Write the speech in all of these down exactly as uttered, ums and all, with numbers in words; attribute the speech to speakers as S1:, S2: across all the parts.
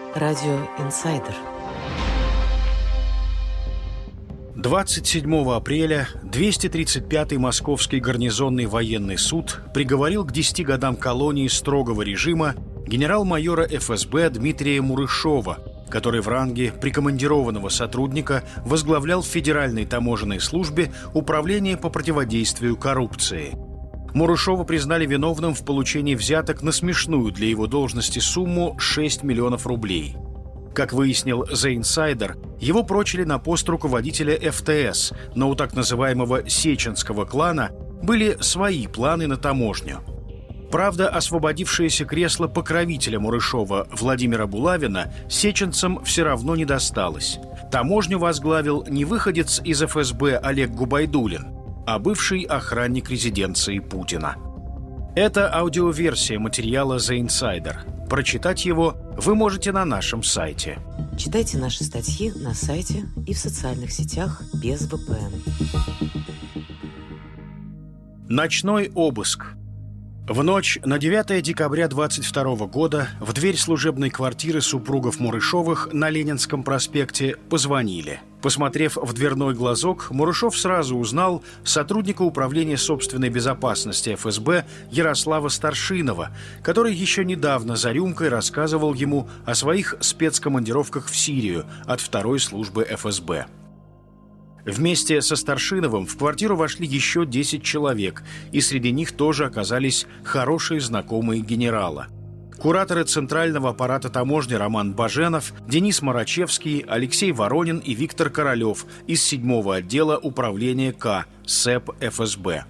S1: Радио «Инсайдер».
S2: двадцать седьмого апреля двести тридцать пятый Московский гарнизонный военный суд приговорил к десяти годам колонии строгого режима генерал-майора эф эс бэ Дмитрия Мурышова, который в ранге прикомандированного сотрудника возглавлял в Федеральной таможенной службе Управление по противодействию коррупции. Мурышова признали виновным в получении взяток на смешную для его должности сумму шесть миллионов рублей. Как выяснил The Insider, его прочили на пост руководителя эф тэ эс, но у так называемого сеченского клана были свои планы на таможню. Правда, освободившееся кресло покровителя Мурышова Владимира Булавина сеченцам все равно не досталось. Таможню возглавил не выходец из эф эс бэ Олег Губайдулин, а бывший охранник резиденции Путина. Это аудиоверсия материала The Insider. Прочитать его вы можете на нашем сайте.
S1: Читайте наши статьи на сайте и в социальных сетях без вэ пэ эн.
S2: Ночной обыск. В ночь на девятое декабря двадцать второго года в дверь служебной квартиры супругов Мурышовых на Ленинском проспекте позвонили. Посмотрев в дверной глазок, Мурышов сразу узнал сотрудника управления собственной безопасности эф эс бэ Ярослава Старшинова, который еще недавно за рюмкой рассказывал ему о своих спецкомандировках в Сирию от второй службы эф эс бэ. Вместе со Старшиновым в квартиру вошли еще десять человек, и среди них тоже оказались хорошие знакомые генерала. Кураторы Центрального аппарата таможни Роман Баженов, Денис Марачевский, Алексей Воронин и Виктор Королев из седьмого отдела управления К СЭП эф эс бэ.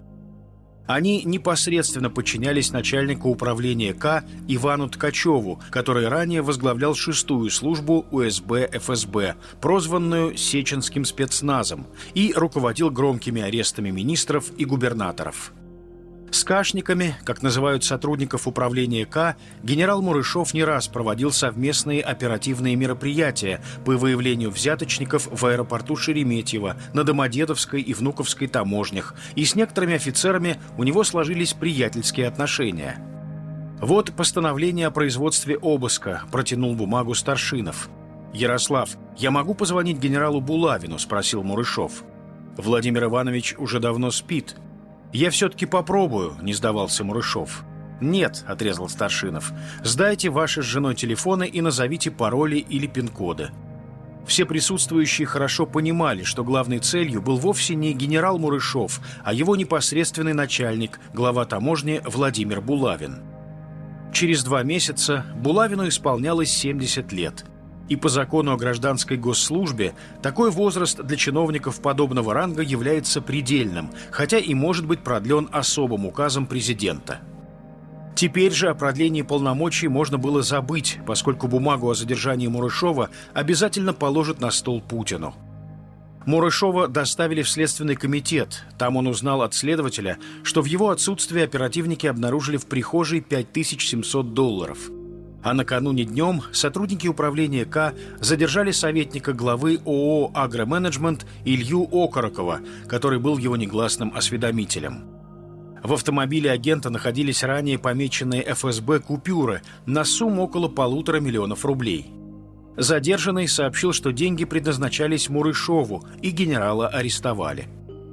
S2: Они непосредственно подчинялись начальнику управления К Ивану Ткачеву, который ранее возглавлял шестую службу у эс бэ эф эс бэ, прозванную Сеченским спецназом, и руководил громкими арестами министров и губернаторов. С кашниками, как называют сотрудников управления К, генерал Мурышов не раз проводил совместные оперативные мероприятия по выявлению взяточников в аэропорту Шереметьево, на Домодедовской и Внуковской таможнях, и с некоторыми офицерами у него сложились приятельские отношения. «Вот постановление о производстве обыска», – протянул бумагу Старшинов. «Ярослав, я могу позвонить генералу Булавину?» – спросил Мурышов. «Владимир Иванович уже давно спит». «Я все-таки попробую», — не сдавался Мурышов. «Нет», — отрезал Старшинов, — «сдайте ваши с женой телефоны и назовите пароли или пин-коды». Все присутствующие хорошо понимали, что главной целью был вовсе не генерал Мурышов, а его непосредственный начальник, глава таможни Владимир Булавин. Через два месяца Булавину исполнялось семьдесят лет. И по закону о гражданской госслужбе такой возраст для чиновников подобного ранга является предельным, хотя и может быть продлен особым указом президента. Теперь же о продлении полномочий можно было забыть, поскольку бумагу о задержании Мурышова обязательно положат на стол Путину. Мурышова доставили в Следственный комитет. Там он узнал от следователя, что в его отсутствие оперативники обнаружили в прихожей пять тысяч семьсот долларов. А накануне днем сотрудники управления К задержали советника главы ООО «Агроменеджмент» Илью Окорокова, который был его негласным осведомителем. В автомобиле агента находились ранее помеченные эф эс бэ купюры на сумму около полутора миллионов рублей. Задержанный сообщил, что деньги предназначались Мурышову, и генерала арестовали.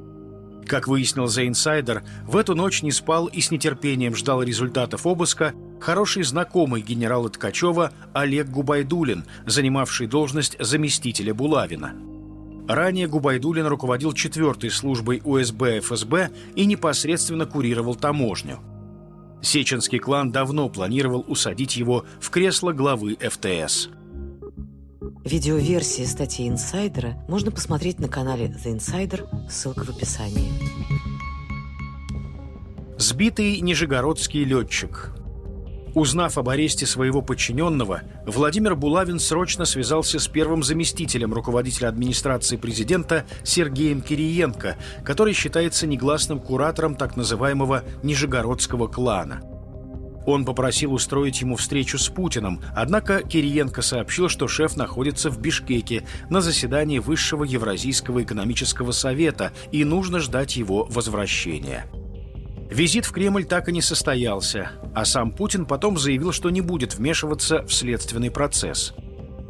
S2: Как выяснил The Insider, в эту ночь не спал и с нетерпением ждал результатов обыска хороший знакомый генерала Ткачева Олег Губайдулин, занимавший должность заместителя Булавина. Ранее Губайдулин руководил четвертой службой у эс бэ эф эс бэ и непосредственно курировал таможню. Сеченский клан давно планировал усадить его в кресло главы эф тэ эс.
S1: Видеоверсии статьи «Инсайдера» можно посмотреть на канале The Insider, ссылка в описании.
S2: Сбитый нижегородский летчик. Узнав об аресте своего подчиненного, Владимир Булавин срочно связался с первым заместителем руководителя администрации президента Сергеем Кириенко, который считается негласным куратором так называемого нижегородского клана. Он попросил устроить ему встречу с Путиным, однако Кириенко сообщил, что шеф находится в Бишкеке на заседании Высшего Евразийского экономического совета и нужно ждать его возвращения. Визит в Кремль так и не состоялся, а сам Путин потом заявил, что не будет вмешиваться в следственный процесс.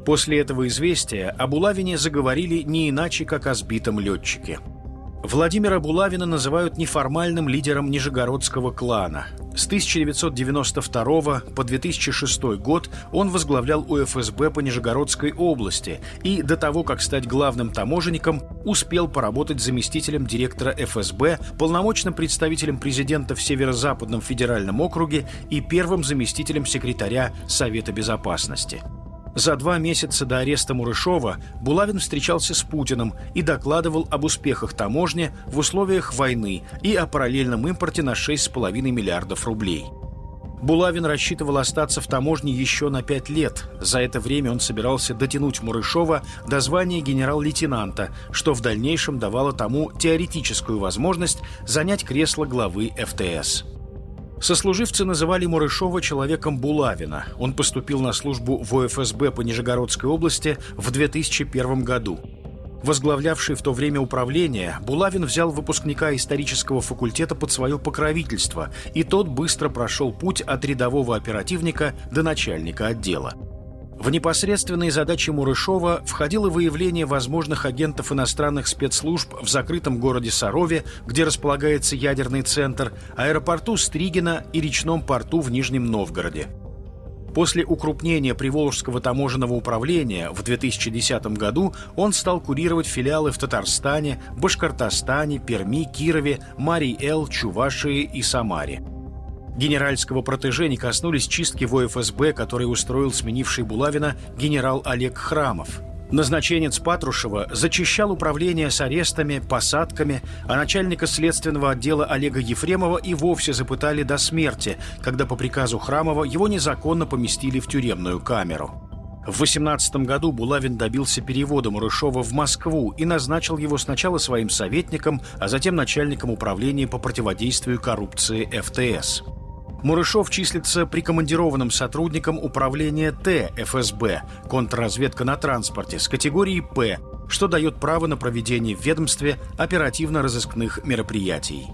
S2: После этого известия о Булавине заговорили не иначе, как о сбитом летчике. Владимира Булавина называют неформальным лидером Нижегородского клана. С тысяча девятьсот девяносто второго по две тысячи шестой год он возглавлял У Эф Эс Бэ по Нижегородской области и до того, как стать главным таможенником, успел поработать заместителем директора Эф Эс Бэ, полномочным представителем президента в Северо-Западном федеральном округе и первым заместителем секретаря Совета Безопасности. За два месяца до ареста Мурышова Булавин встречался с Путиным и докладывал об успехах таможни в условиях войны и о параллельном импорте на шесть с половиной миллиардов рублей. Булавин рассчитывал остаться в таможне еще на пять лет. За это время он собирался дотянуть Мурышова до звания генерал-лейтенанта, что в дальнейшем давало тому теоретическую возможность занять кресло главы Эф Тэ Эс. Сослуживцы называли Мурышова человеком Булавина. Он поступил на службу в О Эф Эс Бэ по Нижегородской области в две тысячи первом году. Возглавлявший в то время управление, Булавин взял выпускника исторического факультета под свое покровительство, и тот быстро прошел путь от рядового оперативника до начальника отдела. В непосредственные задачи Мурышова входило выявление возможных агентов иностранных спецслужб в закрытом городе Сарове, где располагается ядерный центр, аэропорту Стригино и речном порту в Нижнем Новгороде. После укрупнения Приволжского таможенного управления в две тысячи десятом году он стал курировать филиалы в Татарстане, Башкортостане, Перми, Кирове, Марий-Эл, Чувашии и Самаре. Генеральского протеже не коснулись чистки в О Эф Эс Бэ, который устроил сменивший Булавина генерал Олег Храмов. Назначенец Патрушева зачищал управление с арестами, посадками, а начальника следственного отдела Олега Ефремова и вовсе запытали до смерти, когда по приказу Храмова его незаконно поместили в тюремную камеру. В две тысячи восемнадцатом году Булавин добился перевода Мурышова в Москву и назначил его сначала своим советником, а затем начальником управления по противодействию коррупции Эф Тэ Эс. Мурышов числится прикомандированным сотрудником управления Т Эф Эс Бэ «Контрразведка на транспорте» с категорией П, что дает право на проведение в ведомстве оперативно-розыскных мероприятий.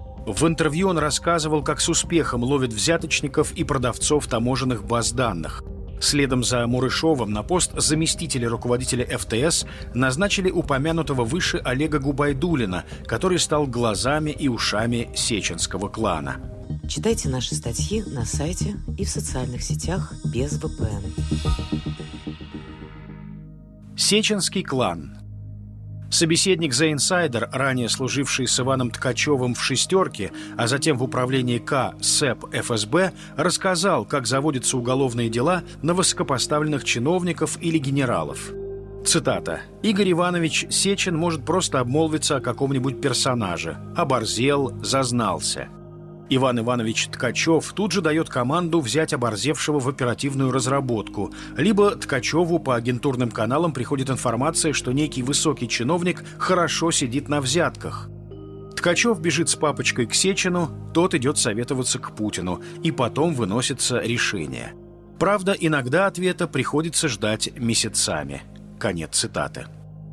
S2: В интервью он рассказывал, как с успехом ловит взяточников и продавцов таможенных баз данных. Следом за Мурышовым на пост заместителя руководителя Эф Тэ Эс назначили упомянутого выше Олега Губайдуллина, который стал глазами и ушами сеченского клана.
S1: Читайте наши статьи на сайте и в социальных сетях без вэ пэ эн.
S2: Сеченский клан. Собеседник The Insider, ранее служивший с Иваном Ткачевым в «шестерке», а затем в управлении К СЭП Эф Эс Бэ, рассказал, как заводятся уголовные дела на высокопоставленных чиновников или генералов. Цитата. «Игорь Иванович Сечин может просто обмолвиться о каком-нибудь персонаже. Оборзел, зазнался». Иван Иванович Ткачев тут же дает команду взять оборзевшего в оперативную разработку. Либо Ткачеву по агентурным каналам приходит информация, что некий высокий чиновник хорошо сидит на взятках. Ткачев бежит с папочкой к Сечину, тот идет советоваться к Путину, и потом выносится решение. Правда, иногда ответа приходится ждать месяцами. Конец цитаты.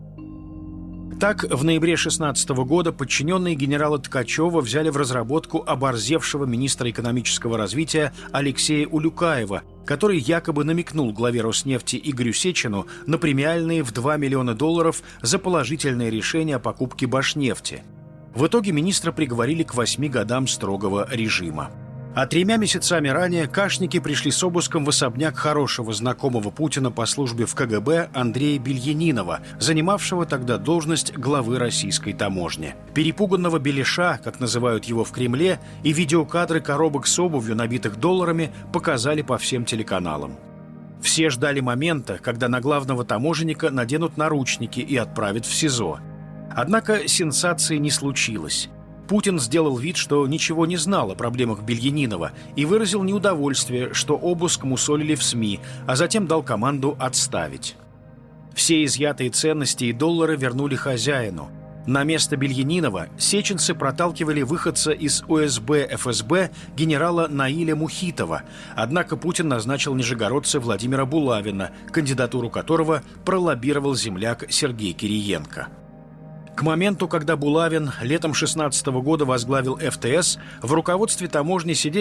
S2: Так, в ноябре шестнадцатого года подчиненные генерала Ткачева взяли в разработку оборзевшего министра экономического развития Алексея Улюкаева, который якобы намекнул главе Роснефти Игорю Сечину на премиальные в два миллиона долларов за положительное решение о покупке Башнефти. В итоге министра приговорили к восьми годам строгого режима. А тремя месяцами ранее кашники пришли с обыском в особняк хорошего знакомого Путина по службе в Ка Гэ Бэ Андрея Бельянинова, занимавшего тогда должность главы российской таможни. Перепуганного Беляша, как называют его в Кремле, и видеокадры коробок с обувью, набитых долларами, показали по всем телеканалам. Все ждали момента, когда на главного таможенника наденут наручники и отправят в СИЗО. Однако сенсации не случилось. Путин сделал вид, что ничего не знал о проблемах Бельянинова и выразил неудовольствие, что обыск мусолили в СМИ, а затем дал команду отставить. Все изъятые ценности и доллары вернули хозяину. На место Бельянинова сеченцы проталкивали выходца из О Эс Бэ Эф Эс Бэ генерала Наиля Мухитова, однако Путин назначил нижегородца Владимира Булавина, кандидатуру которого пролоббировал земляк Сергей Кириенко. К моменту, когда Булавин летом шестнадцатого года возглавил Эф Тэ Эс, в руководстве таможни сидели